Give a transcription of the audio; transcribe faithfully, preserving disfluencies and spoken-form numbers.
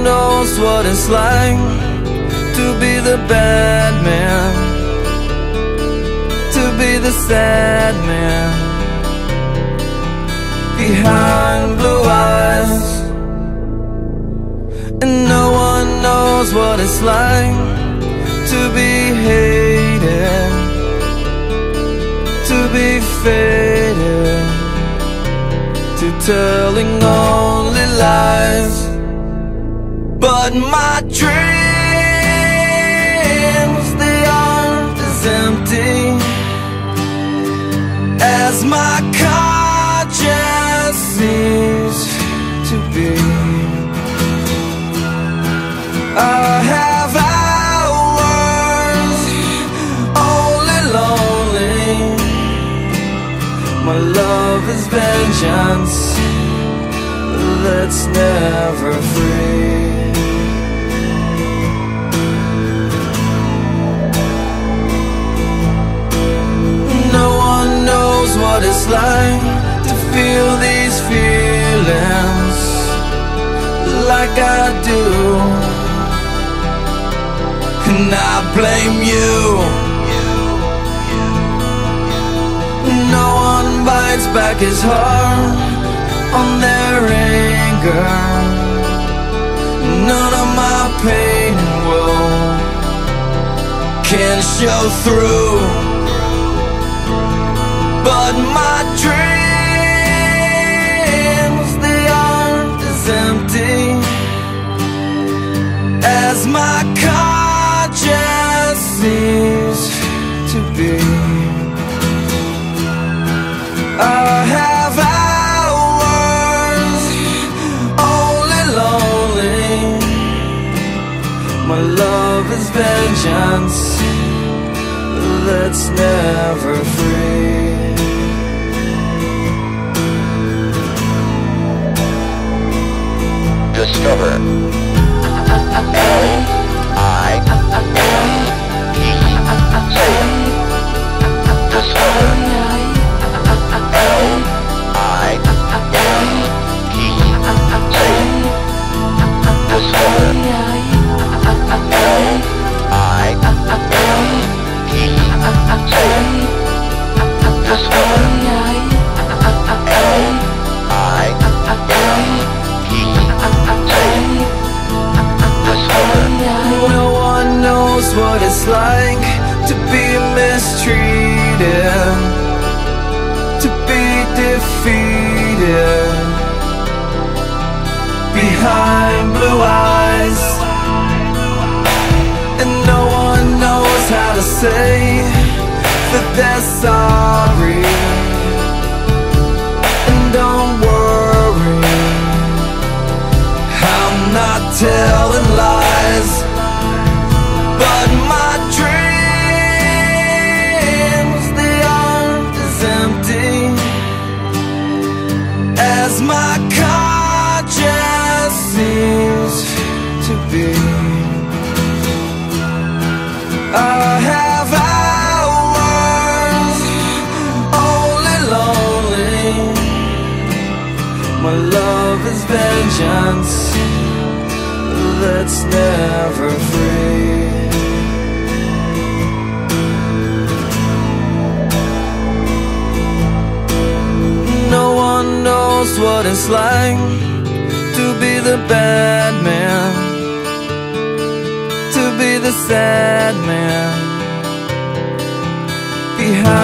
one knows what it's like to be the bad man, to be the sad man behind blue eyes. And no one knows what it's like to be hated, to be faded, to telling only lies. But my dreams, they aren't as empty as my conscience seems to be. I have hours only lonely. My love is vengeance that's never free. No one knows what it's like to feel these feelings like I do. And I blame you. No one bites back his heart on their anger. None of my pain and woe can show through. But my dreams, they aren't as empty as my conscience seems to be. I have hours only lonely. My love is vengeance that's never free. Discover L I M E. Say it. Discover L I M E. Say it. Discover L I M E. Say it. Discover L I M E. No one knows what it's like to be mistreated, to be defeated behind blue eyes. And no one knows how to say that they're sorry. And don't worry, I'm not telling lies. But my dreams, they aren't as empty as my conscience seems to be. I have hours only lonely. My love is vengeance that's never free. No one knows what it's like to be the bad man, to be the sad man behind